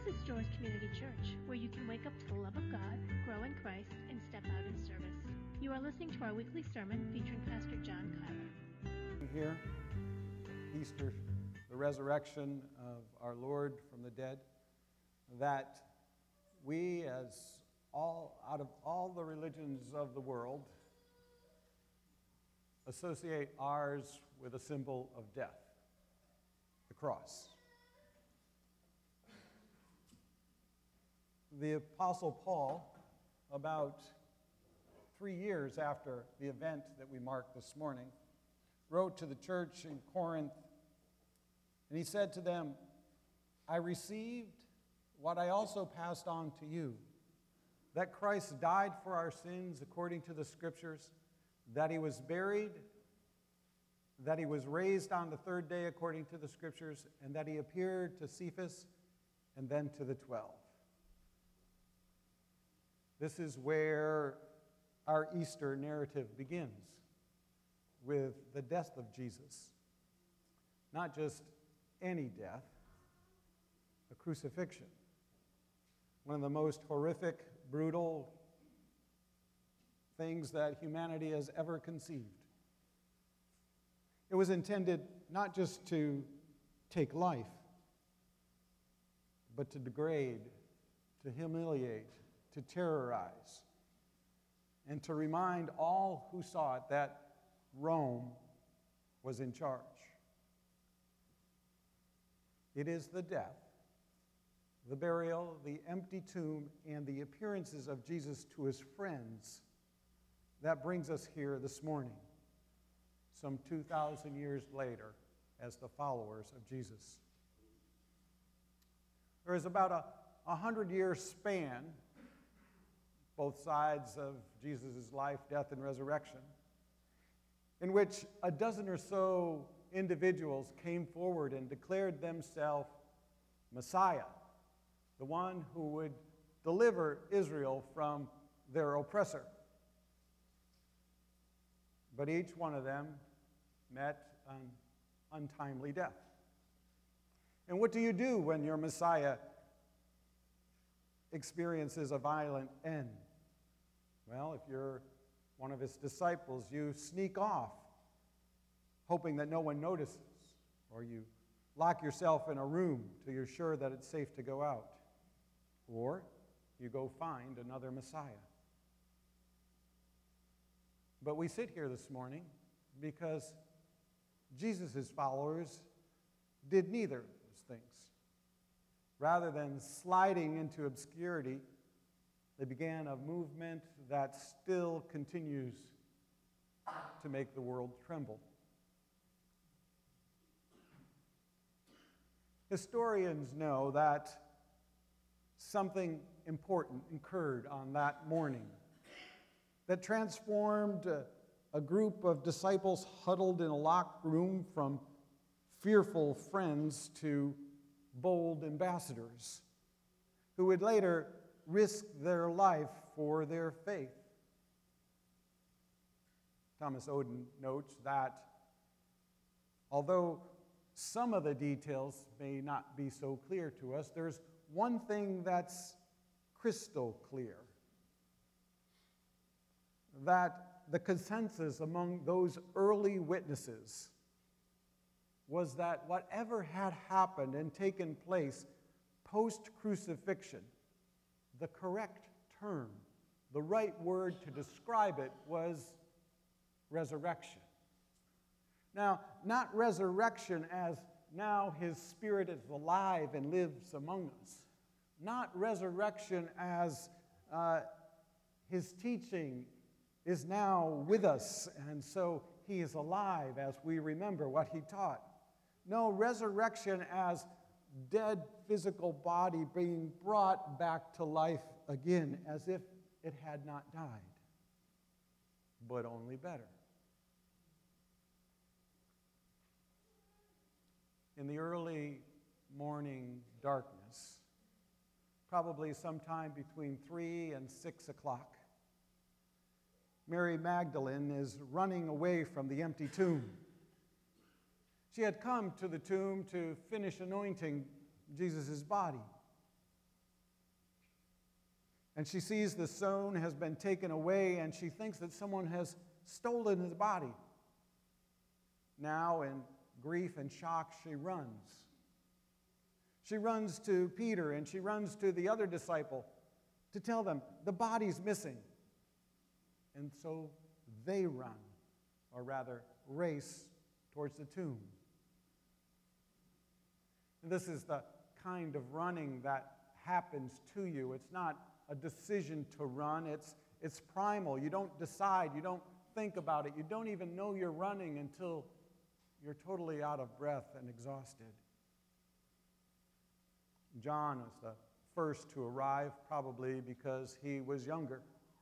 is Joyce Community Church, where you can wake up to the love of God, grow in Christ, and step out in service. You are listening to our weekly sermon featuring Pastor John Kyler. Here, Easter, the resurrection of our Lord from the dead, that we, out of all the religions of the world, associate ours with a symbol of death, the cross. The Apostle Paul, about 3 years after the event that we marked this morning, wrote to the church in Corinth, and he said to them, I received what I also passed on to you, that Christ died for our sins according to the Scriptures, that he was buried, that he was raised on the third day according to the Scriptures, and that he appeared to Cephas and then to the 12. This is where our Easter narrative begins, with the death of Jesus. Not just any death, a crucifixion. One of the most horrific, brutal things that humanity has ever conceived. It was intended not just to take life, but to degrade, to humiliate, to terrorize, and to remind all who saw it that Rome was in charge. It is the death, the burial, the empty tomb, and the appearances of Jesus to his friends that brings us here this morning, some 2,000 years later, as the followers of Jesus. There is about a 100-year span, both sides of Jesus' life, death, and resurrection, in which a dozen or so individuals came forward and declared themselves Messiah, the one who would deliver Israel from their oppressor. But each one of them met an untimely death. And what do you do when your Messiah experiences a violent end? Well, if you're one of his disciples, you sneak off, hoping that no one notices, or you lock yourself in a room till you're sure that it's safe to go out, or you go find another Messiah. But we sit here this morning because Jesus' followers did neither of those things. Rather than sliding into obscurity, they began a movement that still continues to make the world tremble. Historians know that something important occurred on that morning that transformed a group of disciples huddled in a locked room from fearful friends to bold ambassadors who would later risk their life for their faith. Thomas Oden notes that although some of the details may not be so clear to us, there's one thing that's crystal clear: that the consensus among those early witnesses was that whatever had happened and taken place post-crucifixion, the correct term, the right word to describe it was resurrection. Now, not resurrection as now his spirit is alive and lives among us. Not resurrection as his teaching is now with us, and so he is alive as we remember what he taught. No, resurrection as dead physical body being brought back to life again, as if it had not died, but only better. In the early morning darkness, probably sometime between 3 and 6 o'clock, Mary Magdalene is running away from the empty tomb. She had come to the tomb to finish anointing Jesus' body. And she sees the stone has been taken away, and she thinks that someone has stolen his body. Now, in grief and shock, she runs. She runs to Peter, and she runs to the other disciple to tell them the body's missing. And so they run, or rather race, towards the tomb. And this is the kind of running that happens to you. It's not a decision to run. It's primal. You don't decide. You don't think about it. You don't even know you're running until you're totally out of breath and exhausted. John was the first to arrive, probably because he was younger.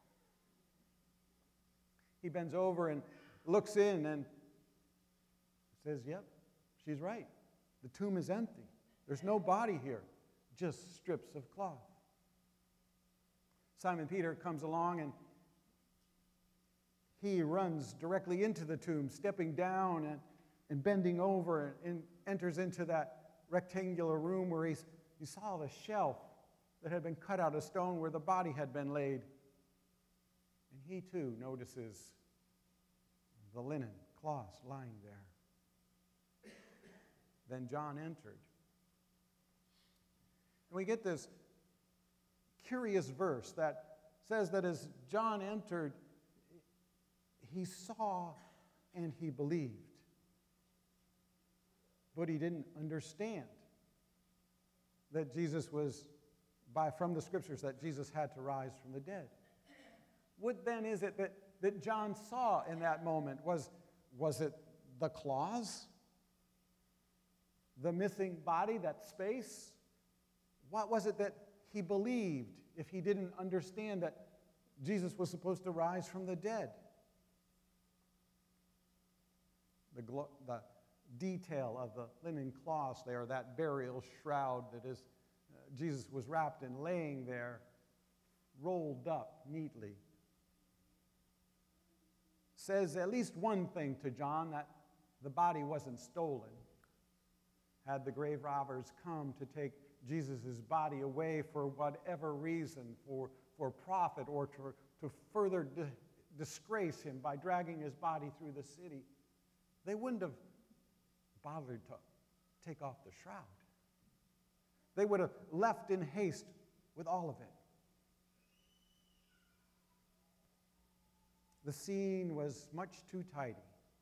He bends over and looks in and says, "Yep, she's right. The tomb is empty. There's no body here, just strips of cloth." Simon Peter comes along and he runs directly into the tomb, stepping down and bending over, and enters into that rectangular room where he saw the shelf that had been cut out of stone where the body had been laid. And he too notices the linen cloths lying there. Then John entered. And we get this curious verse that says that as John entered, he saw and he believed. But he didn't understand that Jesus was, from the scriptures, that Jesus had to rise from the dead. What then is it that John saw in that moment? Was it the claws? The missing body, that space? What was it that he believed if he didn't understand that Jesus was supposed to rise from the dead? The detail of the linen cloths there, that burial shroud that is Jesus was wrapped in, laying there, rolled up neatly, says at least one thing to John, that the body wasn't stolen. Had the grave robbers come to take Jesus' body away for whatever reason, for profit or to further disgrace him by dragging his body through the city, they wouldn't have bothered to take off the shroud. They would have left in haste with all of it. The scene was much too tidy.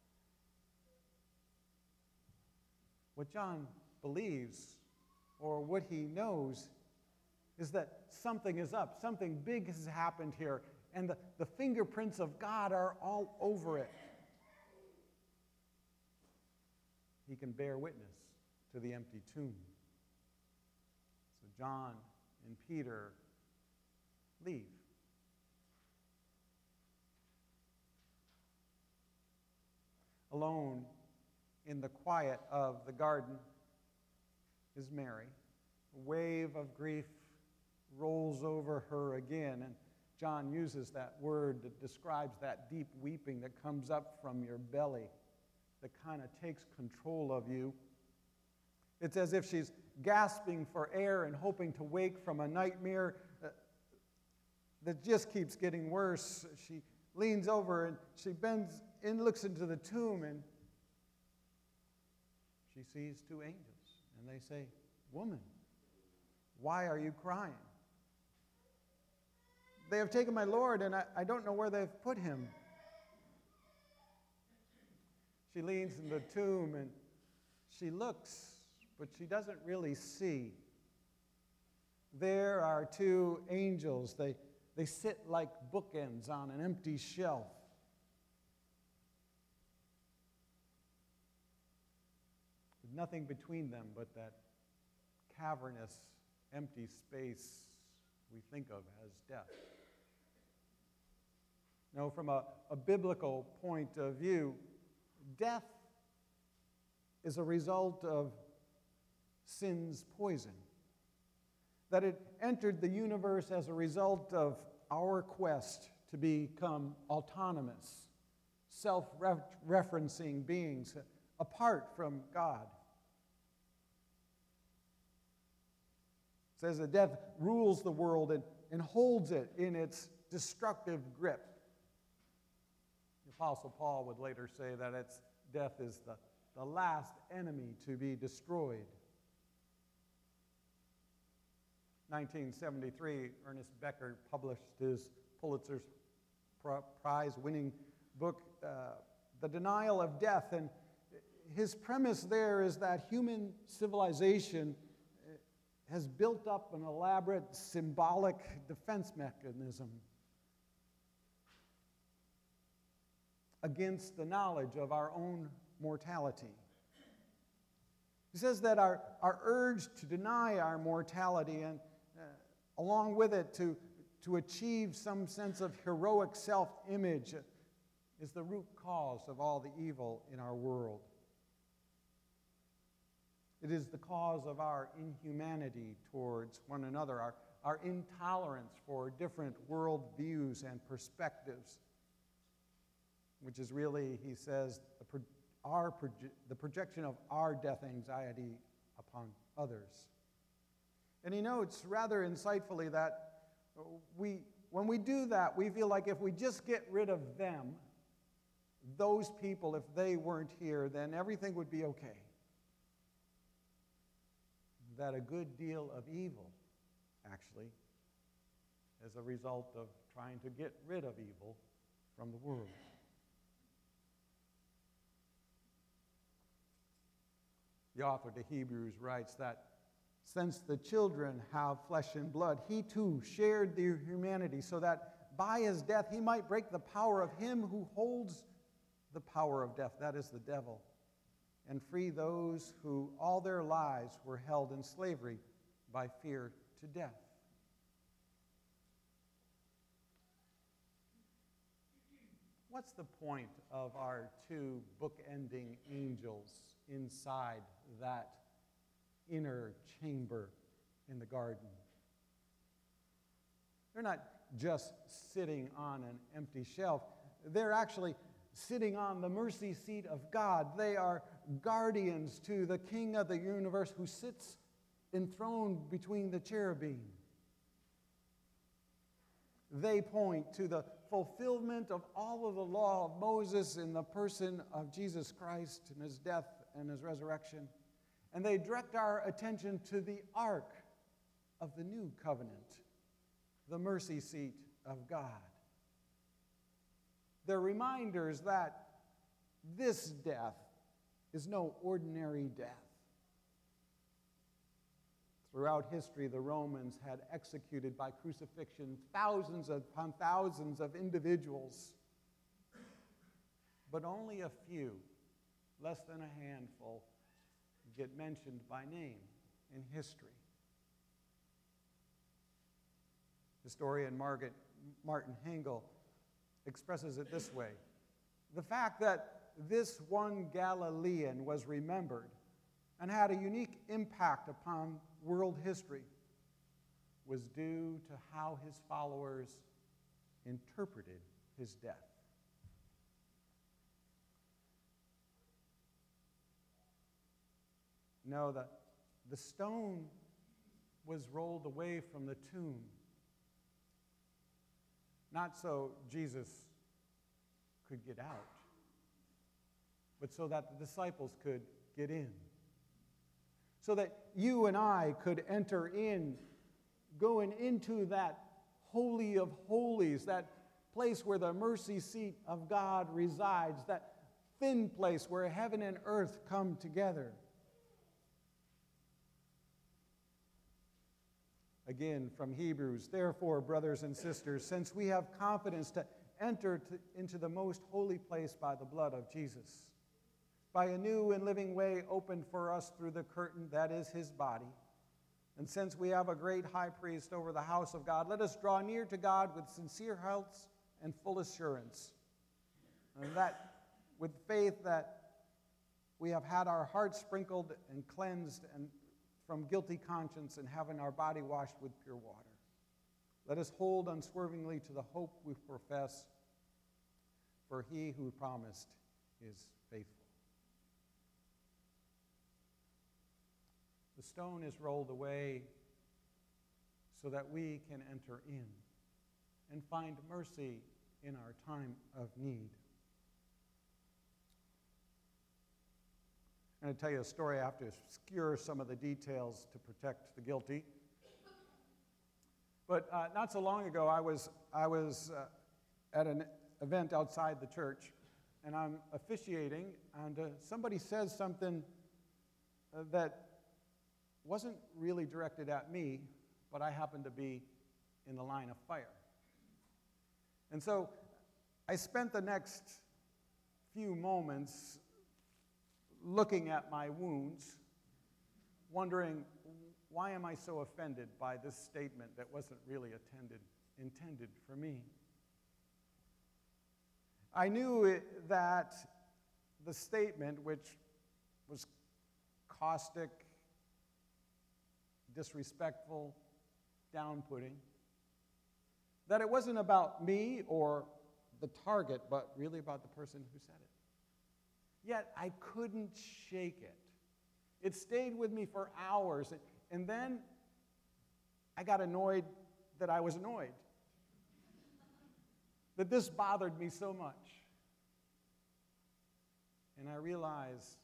What John believes, or what he knows, is that something is up. Something big has happened here, and the fingerprints of God are all over it. He can bear witness to the empty tomb. So John and Peter leave. Alone in the quiet of the garden is Mary. A wave of grief rolls over her again, and John uses that word that describes that deep weeping that comes up from your belly, that kind of takes control of you. It's as if she's gasping for air and hoping to wake from a nightmare that just keeps getting worse. She leans over and she bends and looks into the tomb, and she sees two angels, and they say, "Woman, why are you crying? They have taken my Lord, and I don't know where they've put him." She leans in the tomb and she looks, but she doesn't really see. There are two angels. They sit like bookends on an empty shelf. With nothing between them but that cavernous, empty space we think of as death. Now, from a biblical point of view, death is a result of sin's poison. That it entered the universe as a result of our quest to become autonomous, self-referencing beings apart from God. It says that death rules the world, and holds it in its destructive grip. The Apostle Paul would later say that death is the last enemy to be destroyed. 1973, Ernest Becker published his Pulitzer Prize-winning book, The Denial of Death, and his premise there is that human civilization has built up an elaborate symbolic defense mechanism against the knowledge of our own mortality. He says that our urge to deny our mortality and along with it to achieve some sense of heroic self-image is the root cause of all the evil in our world. It is the cause of our inhumanity towards one another, our intolerance for different worldviews and perspectives, which is really, he says, the projection of our death anxiety upon others. And he notes rather insightfully that when we do that, we feel like if we just get rid of them, those people, if they weren't here, then everything would be okay. That a good deal of evil, actually, as a result of trying to get rid of evil from the world. The author to Hebrews writes that since the children have flesh and blood, he too shared their humanity so that by his death he might break the power of him who holds the power of death, that is the devil, and free those who all their lives were held in slavery by fear to death. What's the point of our two bookending angels inside that inner chamber in the garden? They're not just sitting on an empty shelf. They're actually sitting on the mercy seat of God. They are guardians to the King of the universe who sits enthroned between the cherubim. They point to the fulfillment of all of the law of Moses in the person of Jesus Christ and his death and his resurrection. And they direct our attention to the ark of the new covenant, the mercy seat of God. They're reminders that this death is no ordinary death. Throughout history, the Romans had executed by crucifixion thousands upon thousands of individuals, but only a few, less than a handful, get mentioned by name in history. Historian Martin Hengel expresses it this way: the fact that this one Galilean was remembered and had a unique impact upon world history was due to how his followers interpreted his death. No, the stone was rolled away from the tomb, not so Jesus could get out, but so that the disciples could get in. So that you and I could enter in, going into that Holy of Holies, that place where the mercy seat of God resides, that thin place where heaven and earth come together. Again, from Hebrews, therefore, brothers and sisters, since we have confidence to enter into the most holy place by the blood of Jesus, by a new and living way opened for us through the curtain that is his body. And since we have a great high priest over the house of God, let us draw near to God with sincere hearts and full assurance. And that with faith that we have had our hearts sprinkled and cleansed and from guilty conscience and having our body washed with pure water. Let us hold unswervingly to the hope we profess, for he who promised is faithful. The stone is rolled away so that we can enter in and find mercy in our time of need. I'm going to tell you a story. I have to obscure some of the details to protect the guilty. But not so long ago, I was at an event outside the church, and I'm officiating, and somebody says something that wasn't really directed at me, but I happened to be in the line of fire. And so I spent the next few moments looking at my wounds, wondering, why am I so offended by this statement that wasn't really intended for me? I knew that the statement, which was caustic, disrespectful, down-putting, that it wasn't about me or the target, but really about the person who said it. Yet I couldn't shake it. It stayed with me for hours, and then I got annoyed that I was annoyed, that this bothered me so much. And I realized,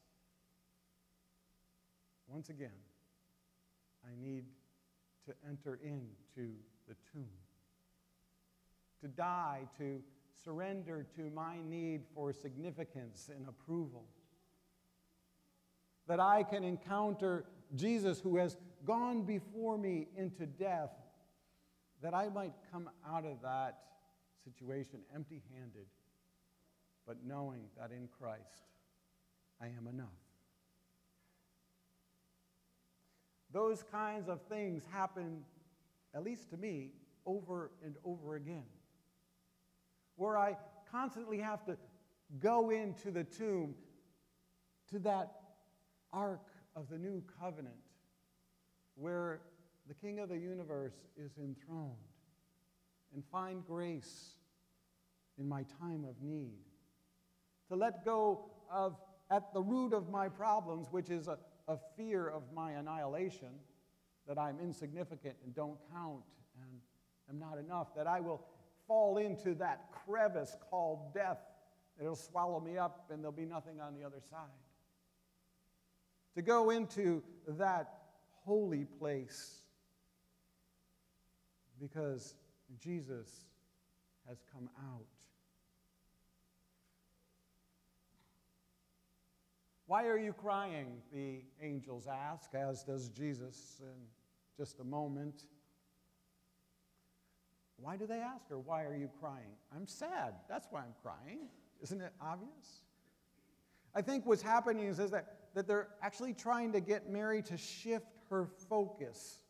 once again, I need to enter into the tomb, to die, to surrender to my need for significance and approval, that I can encounter Jesus who has gone before me into death, that I might come out of that situation empty-handed, but knowing that in Christ I am enough. Those kinds of things happen, at least to me, over and over again, where I constantly have to go into the tomb, to that ark of the new covenant, where the King of the universe is enthroned, and find grace in my time of need. To let go of, at the root of my problems, which is a fear of my annihilation, that I'm insignificant and don't count and am not enough, that I will fall into that crevice called death. It'll swallow me up and there'll be nothing on the other side. To go into that holy place because Jesus has come out. Why are you crying? The angels ask, as does Jesus in just a moment. Why do they ask her, why are you crying? I'm sad. That's why I'm crying. Isn't it obvious? I think what's happening is that they're actually trying to get Mary to shift her focus.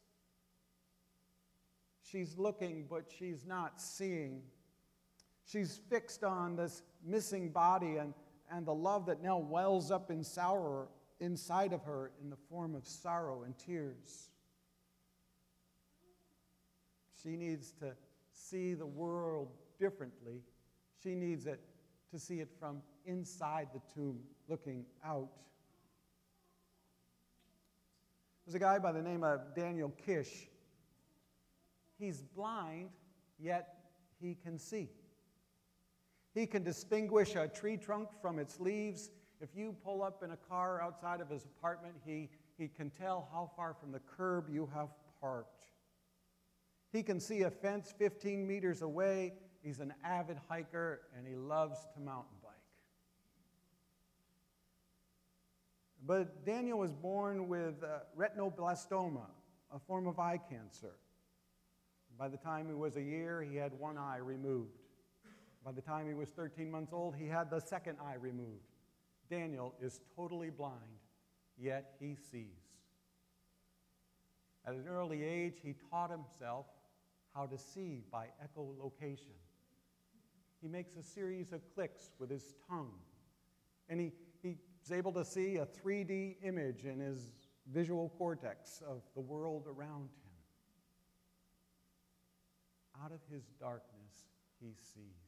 She's looking, but she's not seeing. She's fixed on this missing body and the love that now wells up inside of her in the form of sorrow and tears. She needs to see the world differently. She needs it to see it from inside the tomb, looking out. There's a guy by the name of Daniel Kish. He's blind, yet he can see. He can distinguish a tree trunk from its leaves. If you pull up in a car outside of his apartment, he can tell how far from the curb you have parked. He can see a fence 15 meters away. He's an avid hiker, and he loves to mountain bike. But Daniel was born with retinoblastoma, a form of eye cancer. By the time he was a year, he had one eye removed. By the time he was 13 months old, he had the second eye removed. Daniel is totally blind, yet he sees. At an early age, he taught himself how to see by echolocation. He makes a series of clicks with his tongue, and he's able to see a 3D image in his visual cortex of the world around him. Out of his darkness, he sees.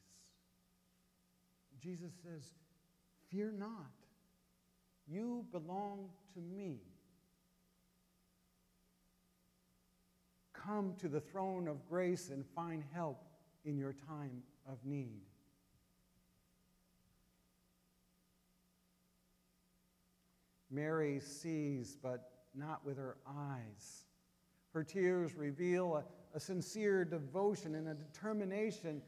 Jesus says, "Fear not. You belong to me. come to the throne of grace and find help in your time of need. Mary sees, but not with her eyes. Her tears reveal a sincere devotion and a determination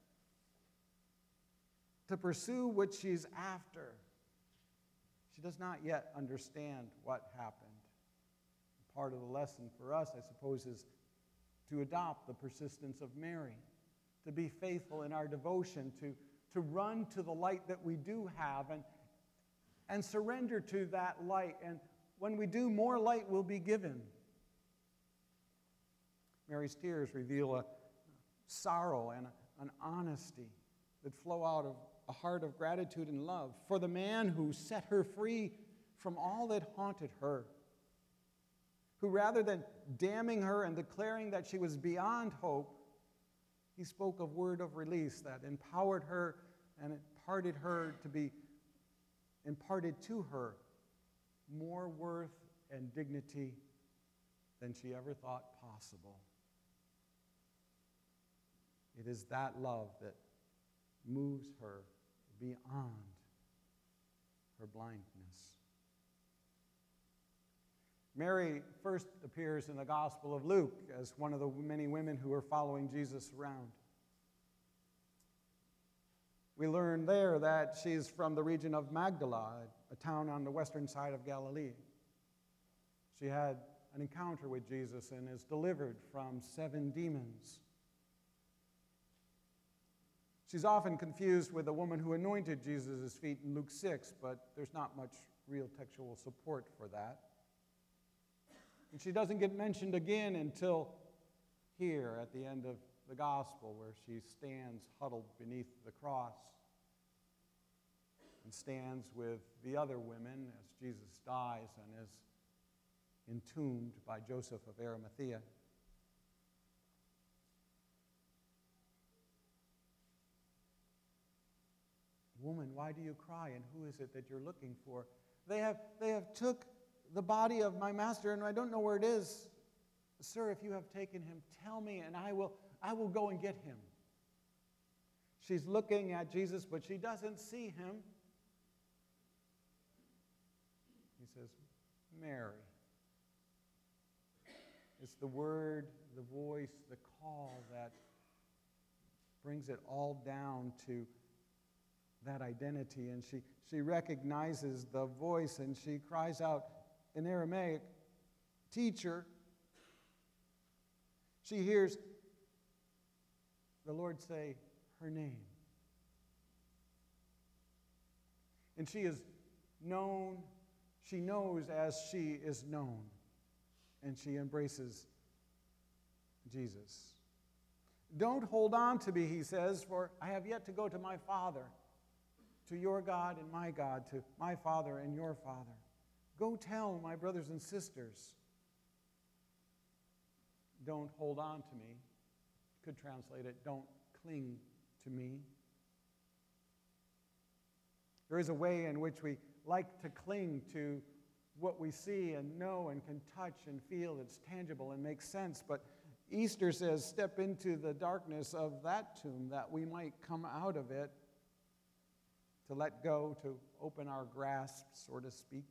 to pursue what she's after. She does not yet understand what happened. Part of the lesson for us, I suppose, is to adopt the persistence of Mary, to be faithful in our devotion, to run to the light that we do have and surrender to that light. And when we do, more light will be given. Mary's tears reveal a sorrow and an honesty that flow out of a heart of gratitude and love for the man who set her free from all that haunted her, who rather than damning her and declaring that she was beyond hope, he spoke a word of release that empowered her and imparted to her more worth and dignity than she ever thought possible. It is that love that moves her beyond her blindness. Mary first appears in the Gospel of Luke as one of the many women who are following Jesus around. We learn there that she's from the region of Magdala, a town on the western side of Galilee. She had an encounter with Jesus and is delivered from 7 demons. She's often confused with the woman who anointed Jesus' feet in Luke 6, but there's not much real textual support for that. And she doesn't get mentioned again until here at the end of the Gospel, where she stands huddled beneath the cross and stands with the other women as Jesus dies and is entombed by Joseph of Arimathea. Woman, why do you cry, and who is it that you're looking for? They have took the body of my master, and I don't know where it is. Sir, if you have taken him, tell me, and I will go and get him. She's looking at Jesus, but she doesn't see him. He says, Mary. It's the word, the voice, the call that brings it all down to that identity. And she recognizes the voice, and she cries out in Aramaic, "Teacher." She hears the Lord say her name. And she is known, she knows as she is known. And she embraces Jesus. Don't hold on to me, he says, for I have yet to go to my Father, to your God and my God, to my Father and your Father. Go tell my brothers and sisters. Don't hold on to me. Could translate it, don't cling to me. There is a way in which we like to cling to what we see and know and can touch and feel that's tangible and makes sense. But Easter says, step into the darkness of that tomb that we might come out of it, to let go, to open our grasp, so to speak.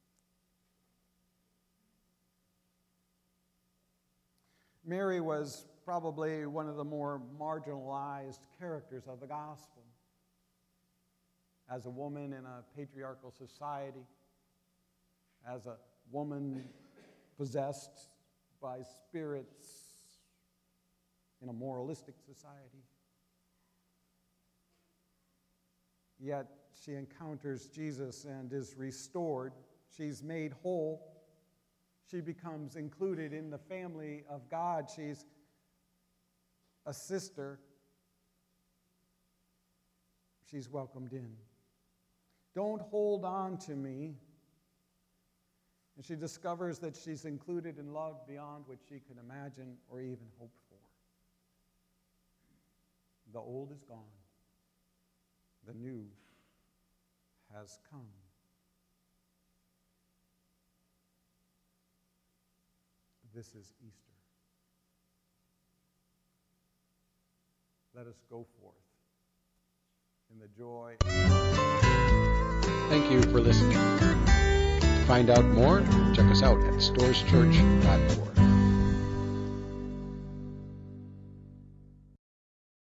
Mary was probably one of the more marginalized characters of the gospel. As a woman in a patriarchal society, as a woman possessed by spirits in a moralistic society. Yet she encounters Jesus and is restored. She's made whole. She becomes included in the family of God. She's a sister. She's welcomed in. Don't hold on to me. And she discovers that she's included and loved beyond what she can imagine or even hope for. The old is gone. The new has come. This is Easter. let us go forth in the joy. Thank you for listening. To find out more, check us out at storeschurch.org.